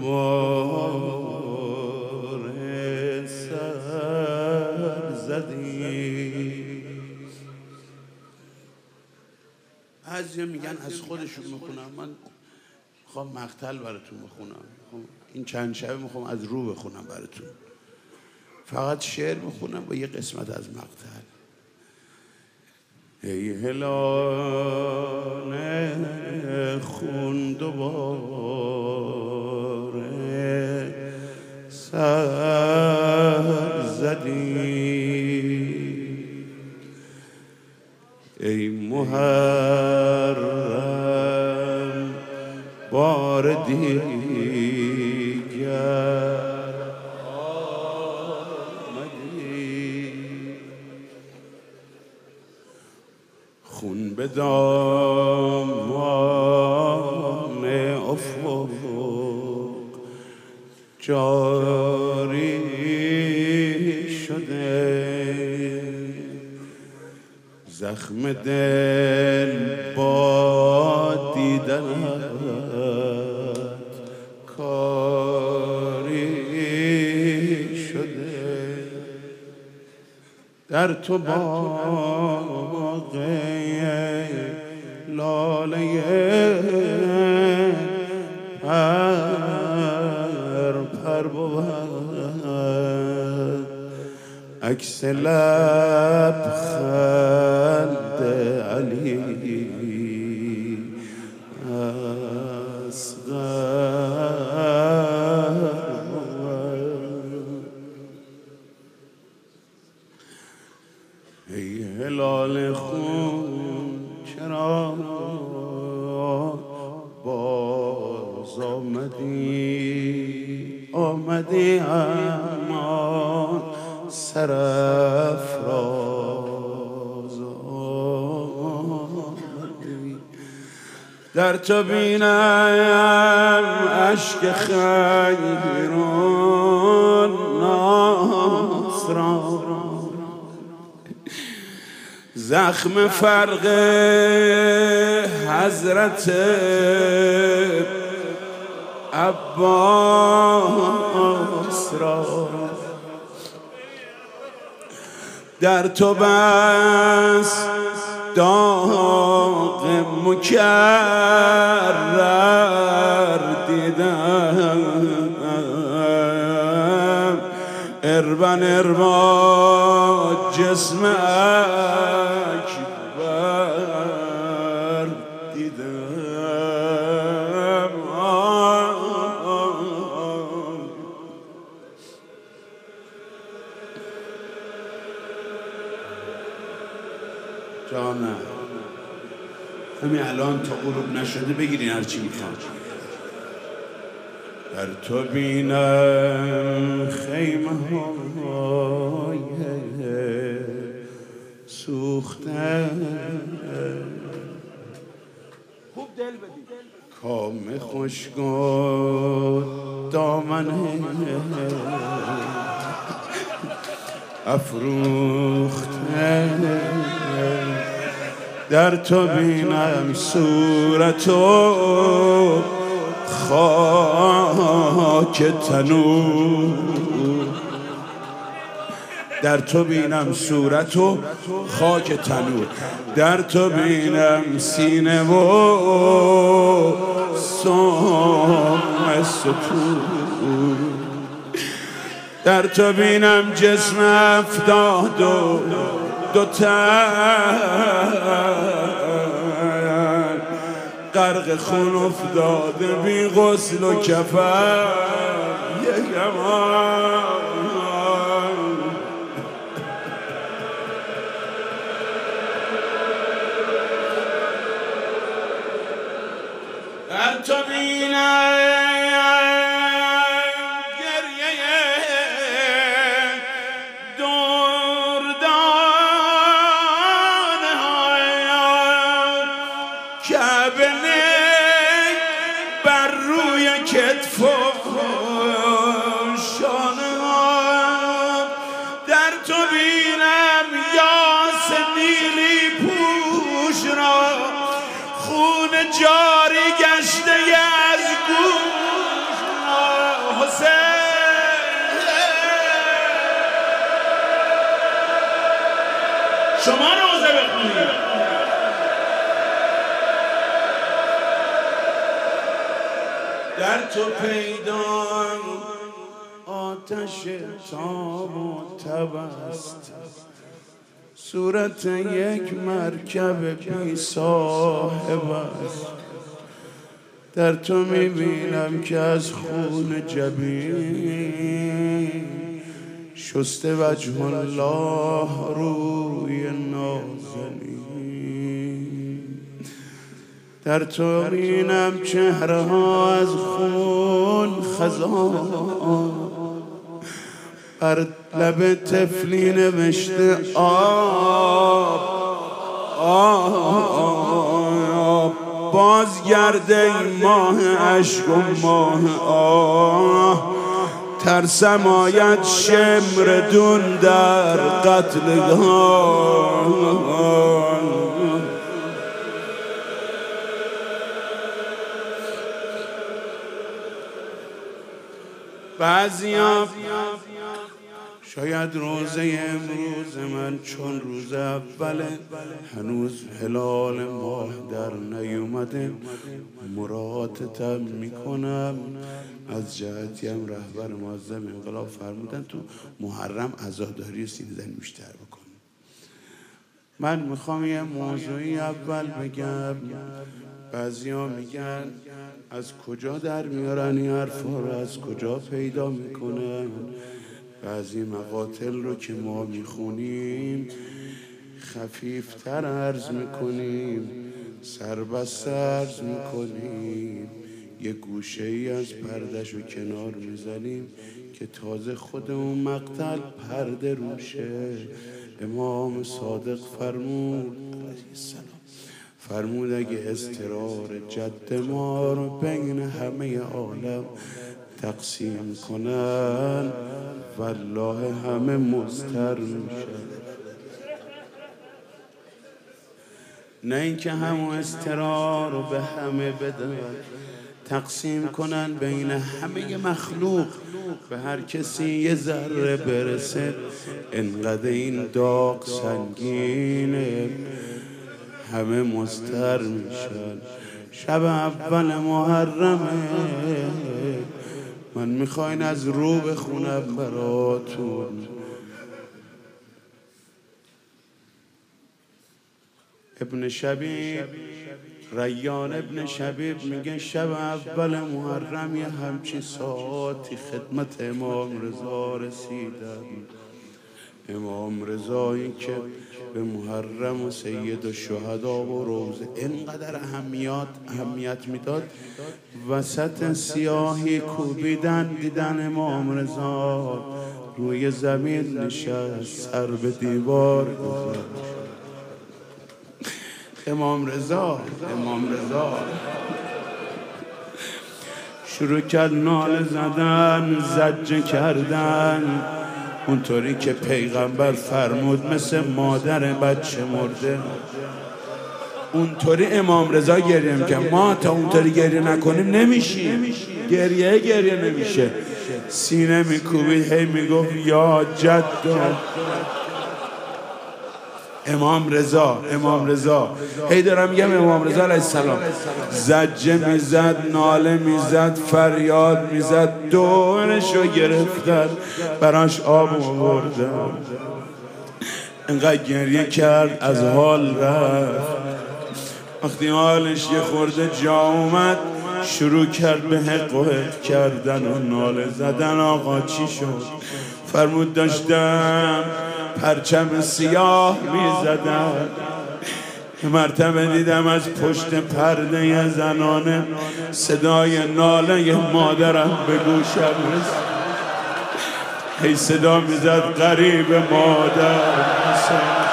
دوباره سر زدی. بعضیا میگن از خودشون میخونم، من میخوام مقتل براتون بخونم. این چند شبه میخوام از رو بخونم براتون، فقط شعر میخونم با یه قسمت از مقتل. ای هلال خون دوباره سر زدی. ای محرم بار دیگر آمدی. خون به دامان افق جاری شده. زخم دل با دیدنت کاری شده. در تو باغ لاله پر بود، عکس لبخند علی اصغر بود. ای هلال خون چرا باز آمدی اما سرافراز آمدی. در تو بینم اشک خیر و ناز را، زخم فرق حضرت عباس را. در تو بس داغ مکرر دیدم، اربا جسم اکبر دیدم. جانم همین الان تا غروب نشده بگیرین هرچی میخواد. در تو بینم خیمه های سوخته، خوب دل بدید، کام خشک و دامن افروخته. در تو بینم صورت و خاک تنور، در تو بینم صورت و خاک تنور. در تو بینم سینه و سم ستور. در تو بینم جسم افتاد و دو تن غرق خون افتاده بی غسل و کفن. در تو بینم بر روی کتف و شانه ها. در تو بینم یاس نیلی پوش را، خون جاری گشته از گوش را. در تو پیدا آتش تاب و تب است، صورت یک مرکب بی صاحب است. در تو میبینم که از خون جبین شسته وجه الله روی نازنین. در تو بینم چهره ها از خون خزان، بر لب طفلی نوشته آب بازگرده این ماه عشق و ماه آه. ترسم آید شمردون در قتلگاه. بعضیا شاید روزه امروز من چون روز اوله، هنوز هلال ماه در نیومده، مراعاتتم میکنم. از جهتی هم رهبر معظم انقلاب فرمودن تو محرم عزاداری سینه زنی بیشتر بکن. من میخوام یه موضوعی اول بگم. بعضیا میگن از کجا در میارن این حرفا رو، از کجا پیدا میکنن؟ بعضی مقاتل رو که ما میخونیم خفیفتر عرض میکنیم، سربسته عرض میکنیم، یه گوشه ای از پردش رو کنار میزنیم که تازه خود اون مقتل پرده روشه. امام صادق فرمود اگه استرار جد ما رو بین همه عالم تقسیم کنن والله همه مضطر میشن. نه اینکه همون استرار رو به همه بدن، تقسیم کنن بین همه مخلوق، به هر کسی یه ذره برسه. انقدر این داغ سنگینه همه مضطر میشن. شب اول محرمه، من میخواین از رو بخونم براتون. ابن شبیب، ریان ابن شبیب میگه شب اول محرم یه همچین ساعتی خدمت امام رضا رسیدم. امام رضایی که به محرم و سید الشهدا و روزه اینقدر اهمیت میداد، وسط سیاهی کوبیدن دیدن امام رضا روی زمین نشست، سر به دیوار گذاشت. امام رضا شروع کرد ناله زدن، زجه کردن، اونطوری که پیغمبر فرمود مثل مادر بچه مرده. اونطوری امام رضا گریه میکرد. ما تا اونطوری گریه نکنیم نمیشیم، گریه نمیشه. سینه میکوبید، هی میگفت یا جدو. امام رضا هی دارم میگم امام رضا علیه السلام زجه میزد، ناله میزد، فریاد میزد، دورشو گرفتن، براش آب آوردن. انقدر گریه کرد از حال رفت. وقتی حالش یه خورده جا اومد شروع کرد به حق و حق کردن و ناله زدن. آقا چی شد؟ فرمود داشتم پرچم سیاه میزدم، مرتبه دیدم از پشت پرده زنانه صدای ناله مادرم به گوشم رسید. هی صدا میزد غریب مادر.